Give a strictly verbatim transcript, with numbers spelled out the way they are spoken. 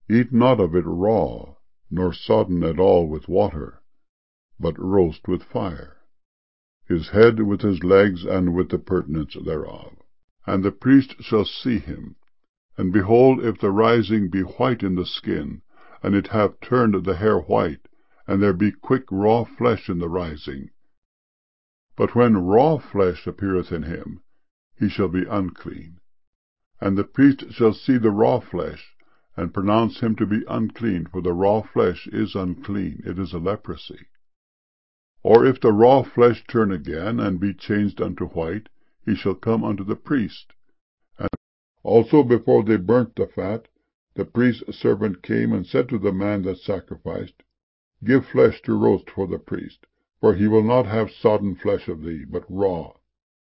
Eat not of it raw, nor sodden at all with water, but roast with fire, his head with his legs, and with the purtenance thereof. And the priest shall see him, and behold, if the rising be white in the skin, and it have turned the hair white, and there be quick raw flesh in the rising, but when raw flesh appeareth in him, he shall be unclean. And the priest shall see the raw flesh, and pronounce him to be unclean, for the raw flesh is unclean, it is a leprosy. Or if the raw flesh turn again, and be changed unto white, he shall come unto the priest. And also before they burnt the fat, the priest's servant came and said to the man that sacrificed, Give flesh to roast for the priest, for he will not have sodden flesh of thee, but raw,